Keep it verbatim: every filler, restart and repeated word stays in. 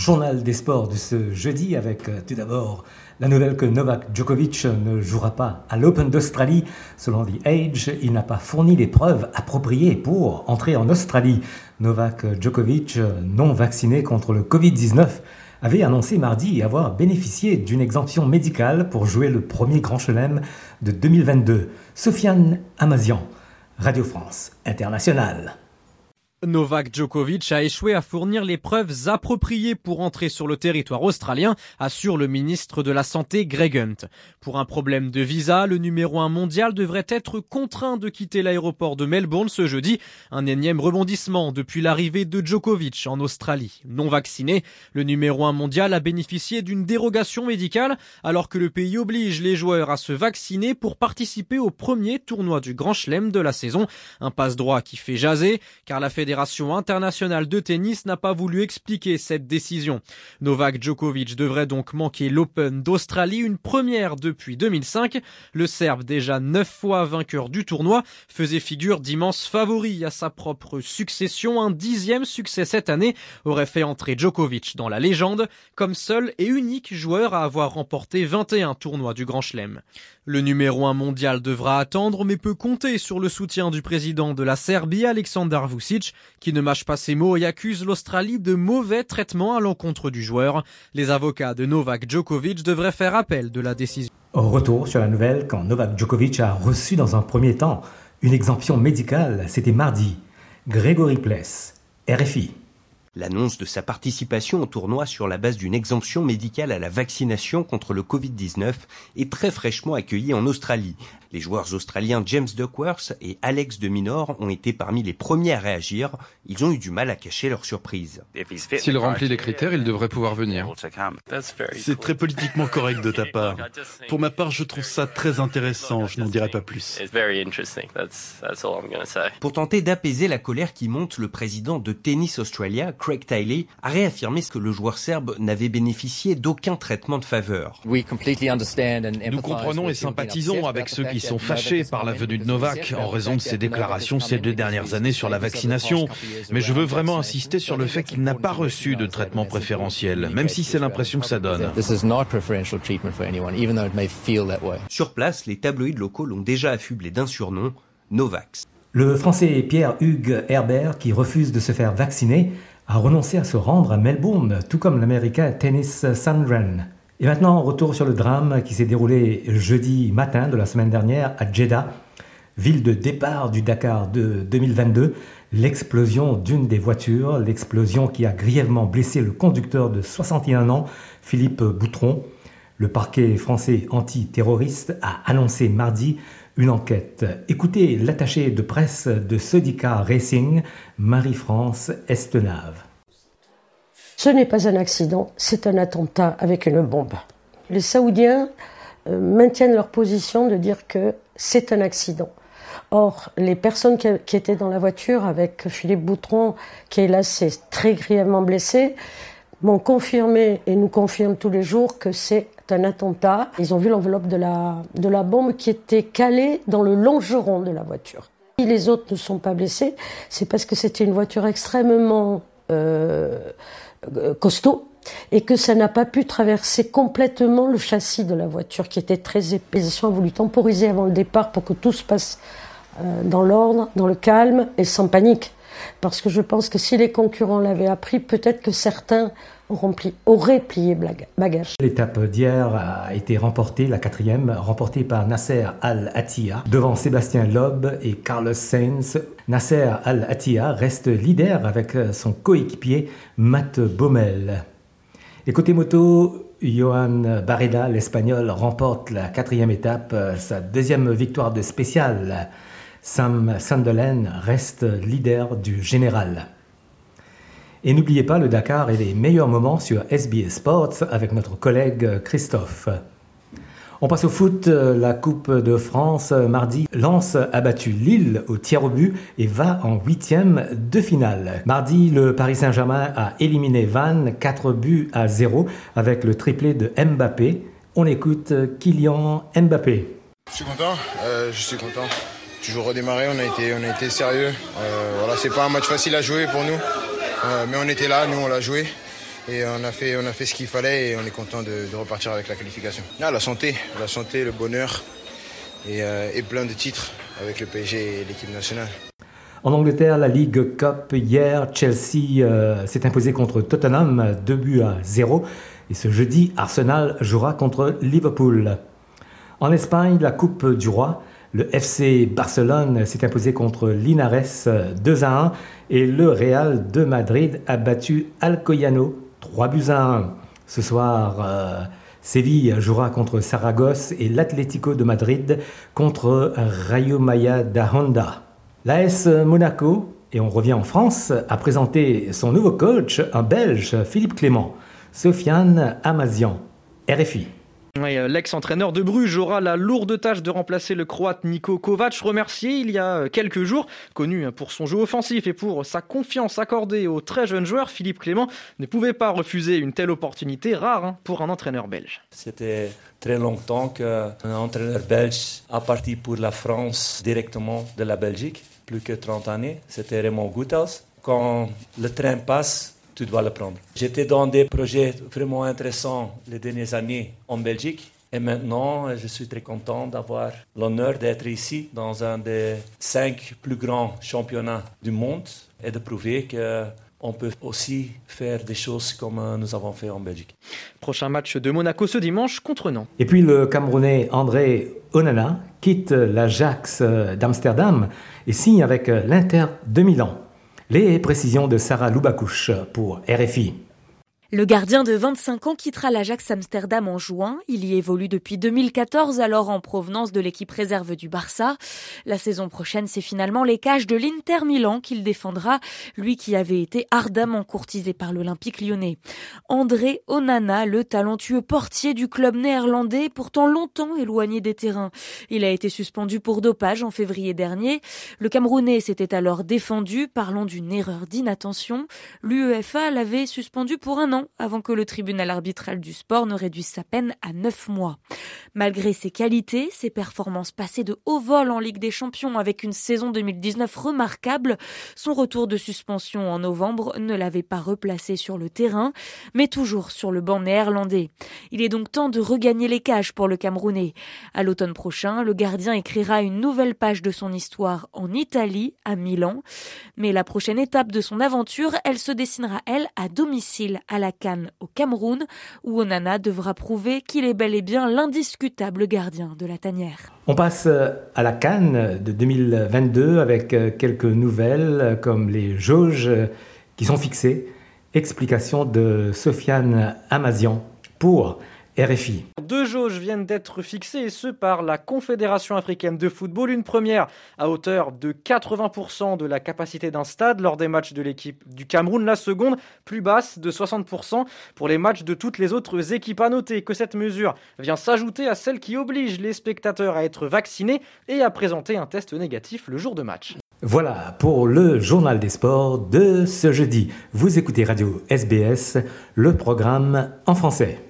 journal des sports de ce jeudi avec euh, tout d'abord la nouvelle que Novak Djokovic ne jouera pas à l'Open d'Australie. Selon The Age, il n'a pas fourni les preuves appropriées pour entrer en Australie. Novak Djokovic, non vacciné contre le covid dix-neuf, avait annoncé mardi avoir bénéficié d'une exemption médicale pour jouer le premier Grand Chelem de deux mille vingt-deux. Sofiane Amazian, Radio France Internationale. Novak Djokovic a échoué à fournir les preuves appropriées pour entrer sur le territoire australien, assure le ministre de la Santé Greg Hunt. Pour un problème de visa, le numéro un mondial devrait être contraint de quitter l'aéroport de Melbourne ce jeudi. Un énième rebondissement depuis l'arrivée de Djokovic en Australie. Non vacciné, le numéro un mondial a bénéficié d'une dérogation médicale alors que le pays oblige les joueurs à se vacciner pour participer au premier tournoi du Grand Chelem de la saison. Un passe-droit qui fait jaser car la Fédération internationale de tennis n'a pas voulu expliquer cette décision. Novak Djokovic devrait donc manquer l'Open d'Australie, une première depuis deux mille cinq. Le Serbe, déjà neuf fois vainqueur du tournoi, faisait figure d'immense favori à sa propre succession. Un dixième succès cette année aurait fait entrer Djokovic dans la légende comme seul et unique joueur à avoir remporté vingt et un tournois du Grand Chelem. Le numéro un mondial devra attendre mais peut compter sur le soutien du président de la Serbie, Aleksandar Vučić, qui ne mâche pas ses mots et accuse l'Australie de mauvais traitements à l'encontre du joueur. Les avocats de Novak Djokovic devraient faire appel de la décision. Retour sur la nouvelle quand Novak Djokovic a reçu dans un premier temps une exemption médicale, c'était mardi. Grégory Pless, R F I. L'annonce de sa participation au tournoi sur la base d'une exemption médicale à la vaccination contre le covid dix-neuf est très fraîchement accueillie en Australie. Les joueurs australiens James Duckworth et Alex de Minaur ont été parmi les premiers à réagir. Ils ont eu du mal à cacher leur surprise. S'il remplit les critères, il devrait pouvoir venir. C'est très politiquement correct de ta part. Pour ma part, je trouve ça très intéressant, je n'en dirai pas plus. Pour tenter d'apaiser la colère qui monte, le président de Tennis Australia, Craig Tiley, a réaffirmé que le joueur serbe n'avait bénéficié d'aucun traitement de faveur. Nous comprenons et sympathisons avec ceux qui sont fâchés par la venue de Novak en raison de ses déclarations ces deux dernières années sur la vaccination. Mais je veux vraiment insister sur le fait qu'il n'a pas reçu de traitement préférentiel, même si c'est l'impression que ça donne. Sur place, les tabloïds locaux l'ont déjà affublé d'un surnom, Novax. Le Français Pierre-Hugues Herbert, qui refuse de se faire vacciner, a renoncé à se rendre à Melbourne, tout comme l'Américain Tennis Sandgren. Et maintenant, retour sur le drame qui s'est déroulé jeudi matin de la semaine dernière à Jeddah, ville de départ du Dakar de deux mille vingt-deux. L'explosion d'une des voitures, l'explosion qui a grièvement blessé le conducteur de soixante et un ans, Philippe Boutron. Le parquet français antiterroriste a annoncé mardi une enquête. Écoutez l'attachée de presse de Sodica Racing, Marie-France Estenave. Ce n'est pas un accident, c'est un attentat avec une bombe. Les Saoudiens euh, maintiennent leur position de dire que c'est un accident. Or, les personnes qui, qui étaient dans la voiture avec Philippe Boutron, qui hélas s'est très grièvement blessé, m'ont confirmé et nous confirment tous les jours que c'est un attentat. Ils ont vu l'enveloppe de la, de la bombe qui était calée dans le longeron de la voiture. Si les autres ne sont pas blessés, c'est parce que c'était une voiture extrêmement euh, costaud et que ça n'a pas pu traverser complètement le châssis de la voiture qui était très épais. Ils ont voulu temporiser avant le départ pour que tout se passe euh, dans l'ordre, dans le calme et sans panique. Parce que je pense que si les concurrents l'avaient appris, peut-être que certains auront pli, auraient plié bagage. L'étape d'hier a été remportée, la quatrième, remportée par Nasser Al-Attiyah devant Sébastien Loeb et Carlos Sainz. Nasser Al-Attiyah reste leader avec son coéquipier Matt Baumel. Et côté moto, Johan Barreda, l'Espagnol, remporte la quatrième étape, sa deuxième victoire de spécial. Sam Sunderland reste leader du général. Et n'oubliez pas le Dakar et les meilleurs moments sur S B S Sports avec notre collègue Christophe. On passe au foot, la Coupe de France mardi. Lens a battu Lille au tir au but et va en huitième de finale. Mardi, le Paris Saint-Germain a éliminé Vannes quatre buts à zéro avec le triplé de Mbappé. On écoute Kylian Mbappé. Je suis content, euh, je suis content. Toujours redémarré, on a été, on a été sérieux. Euh, voilà, c'est pas un match facile à jouer pour nous, euh, mais on était là, nous on l'a joué. et on a fait, on a fait ce qu'il fallait et on est content de, de repartir avec la qualification. Ah, la santé, la santé, le bonheur et, euh, et plein de titres avec le P S G et l'équipe nationale. En Angleterre, la League Cup, hier, Chelsea euh, s'est imposé contre Tottenham, deux buts à zéro. Et ce jeudi, Arsenal jouera contre Liverpool. En Espagne, la Coupe du Roi, le F C Barcelone s'est imposé contre Linares deux à un et le Real de Madrid a battu Alcoyano trois buts à un. Ce soir, euh, Séville jouera contre Saragosse et l'Atlético de Madrid contre Rayo Majadahonda. L'A S Monaco, et on revient en France, a présenté son nouveau coach, un Belge, Philippe Clément. Sofiane Amazian, R F I. Oui, l'ex-entraîneur de Bruges aura la lourde tâche de remplacer le Croate Niko Kovac, remercié il y a quelques jours. Connu pour son jeu offensif et pour sa confiance accordée aux très jeunes joueurs, Philippe Clément ne pouvait pas refuser une telle opportunité rare hein, pour un entraîneur belge. C'était très longtemps qu'un entraîneur belge a parti pour la France directement de la Belgique, plus que trente années. C'était Raymond Goethals. Quand le train passe, tu dois le prendre. J'étais dans des projets vraiment intéressants les dernières années en Belgique. Et maintenant, je suis très content d'avoir l'honneur d'être ici dans un des cinq plus grands championnats du monde et de prouver qu'on peut aussi faire des choses comme nous avons fait en Belgique. Prochain match de Monaco ce dimanche contre Nantes. Et puis le Camerounais André Onana quitte l'Ajax d'Amsterdam et signe avec l'Inter de Milan. Les précisions de Sarah Loubacouche pour R F I. Le gardien de vingt-cinq ans quittera l'Ajax Amsterdam en juin. Il y évolue depuis deux mille quatorze, alors en provenance de l'équipe réserve du Barça. La saison prochaine, c'est finalement les cages de l'Inter Milan qu'il défendra, lui qui avait été ardemment courtisé par l'Olympique lyonnais. André Onana, le talentueux portier du club néerlandais, pourtant longtemps éloigné des terrains. Il a été suspendu pour dopage en février dernier. Le Camerounais s'était alors défendu, parlant d'une erreur d'inattention. L'UEFA l'avait suspendu pour un an, avant que le tribunal arbitral du sport ne réduise sa peine à neuf mois. Malgré ses qualités, ses performances passées de haut vol en Ligue des Champions avec une saison deux mille dix-neuf remarquable, son retour de suspension en novembre ne l'avait pas replacé sur le terrain, mais toujours sur le banc néerlandais. Il est donc temps de regagner les cages pour le Camerounais. À l'automne prochain, le gardien écrira une nouvelle page de son histoire en Italie, à Milan. Mais la prochaine étape de son aventure, elle se dessinera, elle, à domicile, à la CAN au Cameroun, où Onana devra prouver qu'il est bel et bien l'indiscutable gardien de la tanière. On passe à la CAN de deux mille vingt-deux avec quelques nouvelles comme les jauges qui sont fixées. Explication de Sofiane Amazian pour R F I. Deux jauges viennent d'être fixées, et ce par la Confédération africaine de football. Une première à hauteur de quatre-vingts pour cent de la capacité d'un stade lors des matchs de l'équipe du Cameroun. La seconde, plus basse, de soixante pour cent pour les matchs de toutes les autres équipes. À noter que cette mesure vient s'ajouter à celle qui oblige les spectateurs à être vaccinés et à présenter un test négatif le jour de match. Voilà pour le journal des sports de ce jeudi. Vous écoutez Radio S B S, le programme en français.